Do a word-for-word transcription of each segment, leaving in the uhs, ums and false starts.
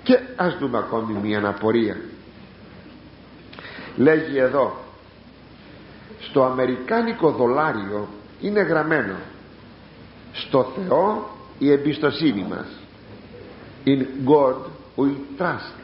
Και ας δούμε ακόμη μία απορία. Λέγει εδώ, στο αμερικάνικο δολάριο είναι γραμμένο στο Θεό η εμπιστοσύνη μας, in God we trust.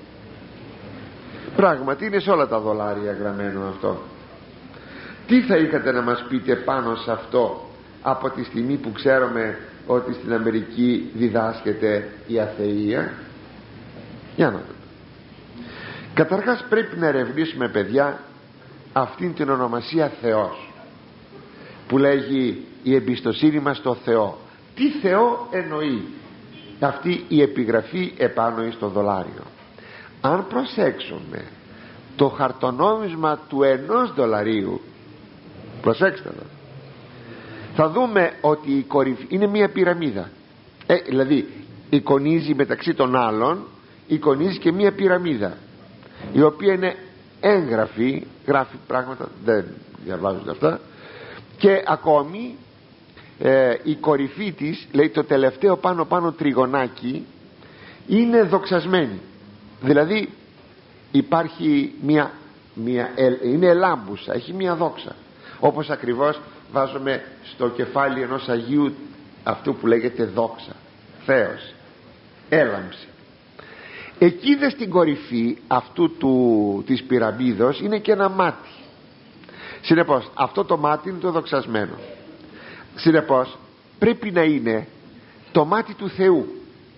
Πράγματι είναι σε όλα τα δολάρια γραμμένο αυτό. Τι θα είχατε να μας πείτε πάνω σε αυτό, από τη στιγμή που ξέρουμε ότι στην Αμερική διδάσκεται η αθεΐα? Για να δούμε. Καταρχάς πρέπει να ερευνήσουμε, παιδιά, αυτήν την ονομασία Θεός, που λέγει η εμπιστοσύνη μας στο Θεό. Τι Θεό εννοεί αυτή η επιγραφή επάνω στο δολάριο? Αν προσέξουμε το χαρτονόμισμα του ενός δολαρίου, προσέξτε εδώ, θα δούμε ότι η κορυφή είναι μια πυραμίδα, ε, δηλαδή εικονίζει μεταξύ των άλλων, εικονίζει και μια πυραμίδα, η οποία είναι έγγραφη, γράφει πράγματα, δεν διαβάζονται αυτά, και ακόμη ε, η κορυφή της, λέει το τελευταίο πάνω πάνω τριγωνάκι, είναι δοξασμένη. Δηλαδή υπάρχει μια, μια είναι ελάμπουσα, έχει μια δόξα, όπως ακριβώς βάζουμε στο κεφάλι ενός Αγίου αυτό που λέγεται δόξα, Θεός, έλαμψη. Εκεί δε στην κορυφή αυτού του, της πυραμίδος είναι και ένα μάτι. Συνεπώς αυτό το μάτι είναι το δοξασμένο. Συνεπώς πρέπει να είναι το μάτι του Θεού,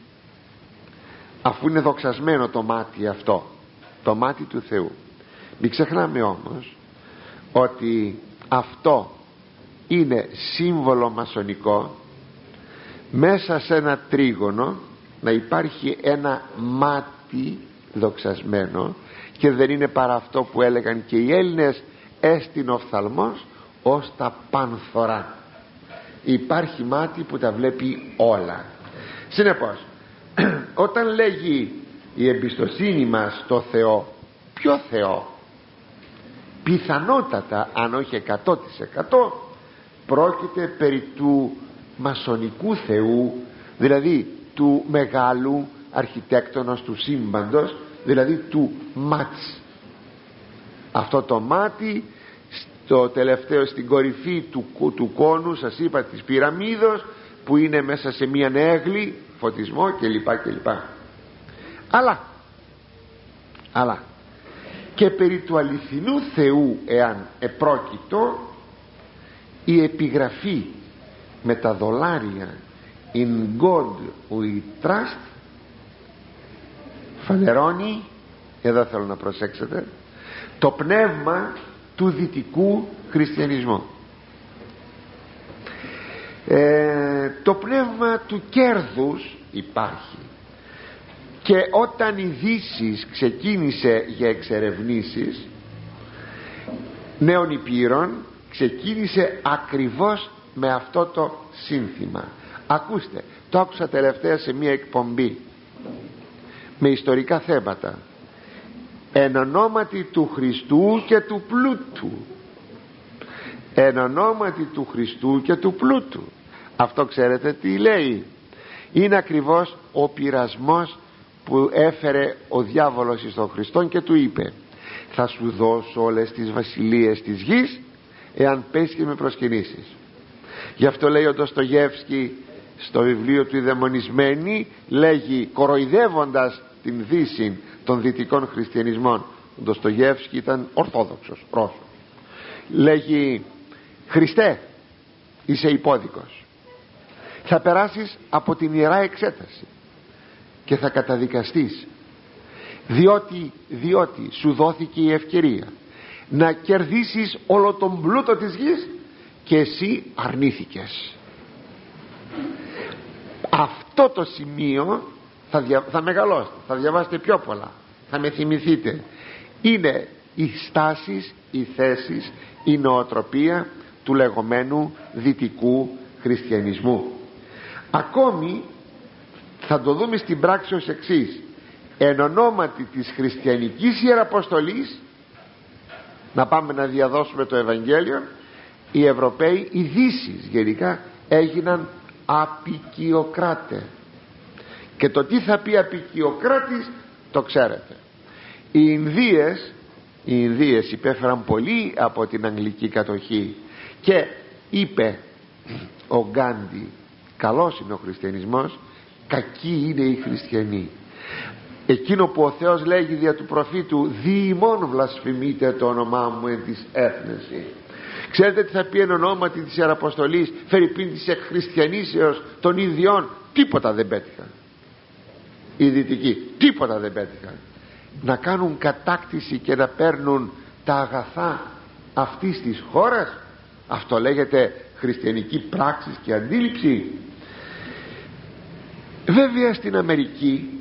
αφού είναι δοξασμένο το μάτι αυτό, το μάτι του Θεού. Μην ξεχνάμε όμως ότι αυτό είναι σύμβολο μασονικό, μέσα σε ένα τρίγωνο να υπάρχει ένα μάτι δοξασμένο, και δεν είναι παρά αυτό που έλεγαν και οι Έλληνες, έστιν οφθαλμός ως τα πάνθωρα. Υπάρχει μάτι που τα βλέπει όλα. Συνεπώς όταν λέγει η εμπιστοσύνη μας στο Θεό, ποιο Θεό? Πιθανότατα, αν όχι εκατό τοις εκατό, πρόκειται περί του μασονικού Θεού, δηλαδή του μεγάλου αρχιτέκτονος του σύμπαντος, δηλαδή του Μάτς. Αυτό το μάτι στο τελευταίο, στην κορυφή του, του κόνου, σας είπα, της πυραμίδος, που είναι μέσα σε μια έγλη, φωτισμό κλπ κλπ. Αλλά αλλά και περί του αληθινού Θεού, εάν επρόκειτο, η επιγραφή με τα δολάρια in God we trust φανερώνει, εδώ θέλω να προσέξετε, το πνεύμα του δυτικού χριστιανισμού, ε, το πνεύμα του κέρδους υπάρχει. Και όταν η Δύση ξεκίνησε για εξερευνήσεις νέων υπήρων, ξεκίνησε ακριβώς με αυτό το σύνθημα. Ακούστε, το άκουσα τελευταία σε μια εκπομπή με ιστορικά θέματα. Εν ονόματι του Χριστού και του πλούτου. Εν ονόματι του Χριστού και του πλούτου. Αυτό ξέρετε τι λέει? Είναι ακριβώς ο πειρασμός που έφερε ο διάβολος στον Χριστόν και του είπε: θα σου δώσω όλες τις βασιλείες της γης εάν πες και με προσκυνήσεις. Γι' αυτό λέει ο Ντοστογεύσκη στο βιβλίο του «Οι Δαιμονισμένοι», λέγει, κοροϊδεύοντας την Δύση των δυτικών χριστιανισμών, ο Ντοστογεύσκη ήταν ορθόδοξος Ρώσος, λέγει: Χριστέ, είσαι υπόδικος, θα περάσεις από την Ιερά Εξέταση και θα καταδικαστείς, διότι, διότι σου δόθηκε η ευκαιρία να κερδίσεις όλο τον πλούτο της γης και εσύ αρνήθηκες. Αυτό το σημείο θα, δια, θα μεγαλώσετε, θα διαβάσετε πιο πολλά, θα με θυμηθείτε. Είναι οι στάσεις, οι θέσεις, η νοοτροπία του λεγόμενου δυτικού χριστιανισμού. Ακόμη θα το δούμε στην πράξη ως εξής: εν ονόματι της χριστιανικής ιεραποστολής, να πάμε να διαδώσουμε το Ευαγγέλιο, οι Ευρωπαίοι, οι Δύσεις γενικά, έγιναν απικιοκράτε Και το τι θα πει αποικιοκράτης το ξέρετε. Οι Ινδίες, οι Ινδίες υπέφεραν πολύ από την αγγλική κατοχή, και είπε ο Γκάντι, καλός είναι ο χριστιανισμός, κακοί είναι οι χριστιανοί. Εκείνο που ο Θεός λέγει δια του προφήτου, δι ημών βλασφημείτε το όνομά μου εν της έθνεση. Ξέρετε τι θα πει εν ονόματι της Ιεραποστολής, φερειπίν της εκχριστιανήσεως των Ινδιών? Τίποτα δεν πέτυχαν οι Δυτικοί, τίποτα δεν πέτυχαν. Να κάνουν κατάκτηση και να παίρνουν τα αγαθά αυτής της χώρας, αυτό λέγεται χριστιανική πράξη και αντίληψη? Βέβαια στην Αμερική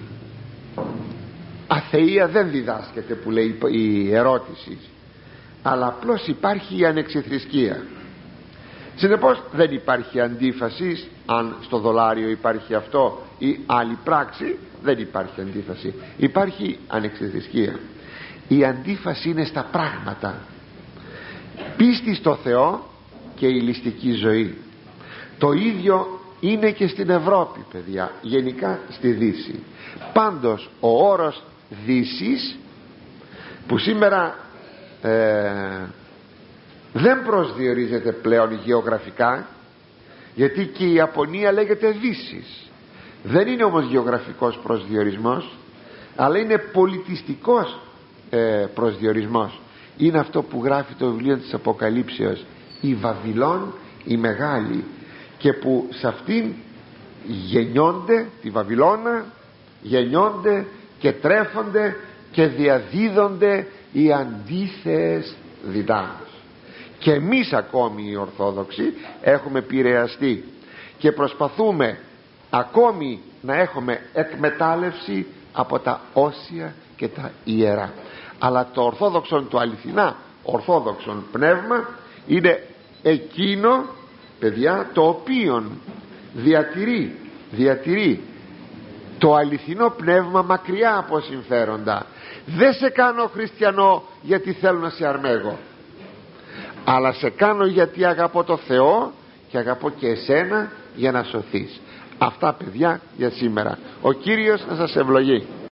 αθεία δεν διδάσκεται, που λέει η ερώτηση, αλλά απλώς υπάρχει η ανεξιθρησκεία. Συνεπώς δεν υπάρχει αντίφαση. Αν στο δολάριο υπάρχει αυτό ή άλλη πράξη, δεν υπάρχει αντίφαση, υπάρχει ανεξιθρησκεία. Η αντίφαση είναι στα πράγματα. Πίστη στο Θεό και η ληστική ζωή. Το ίδιο είναι και στην Ευρώπη, παιδιά, γενικά στη Δύση. Πάντως ο όρος Δύσης, που σήμερα ε, δεν προσδιορίζεται πλέον γεωγραφικά, γιατί και η Ιαπωνία λέγεται Δύσης, δεν είναι όμως γεωγραφικός προσδιορισμός, αλλά είναι πολιτιστικός ε, προσδιορισμός. Είναι αυτό που γράφει το βιβλίο της Αποκαλύψεως, η Βαβυλών η μεγάλη, και που σε αυτήν γεννιόνται, τη Βαβυλώνα γεννιόνται και τρέφονται και διαδίδονται οι αντίθεες δυνάμεις. Και εμείς ακόμη οι Ορθόδοξοι έχουμε επηρεαστεί και προσπαθούμε ακόμη να έχουμε εκμετάλλευση από τα όσια και τα ιερά. Αλλά το ορθόδοξον, το αληθινά ορθόδοξον πνεύμα είναι εκείνο, παιδιά, το οποίον διατηρεί διατηρεί το αληθινό πνεύμα μακριά από συμφέροντα. Δεν σε κάνω χριστιανό γιατί θέλω να σε αρμέγω, αλλά σε κάνω γιατί αγαπώ το Θεό και αγαπώ και εσένα για να σωθείς. Αυτά, παιδιά, για σήμερα. Ο Κύριος να σας ευλογεί.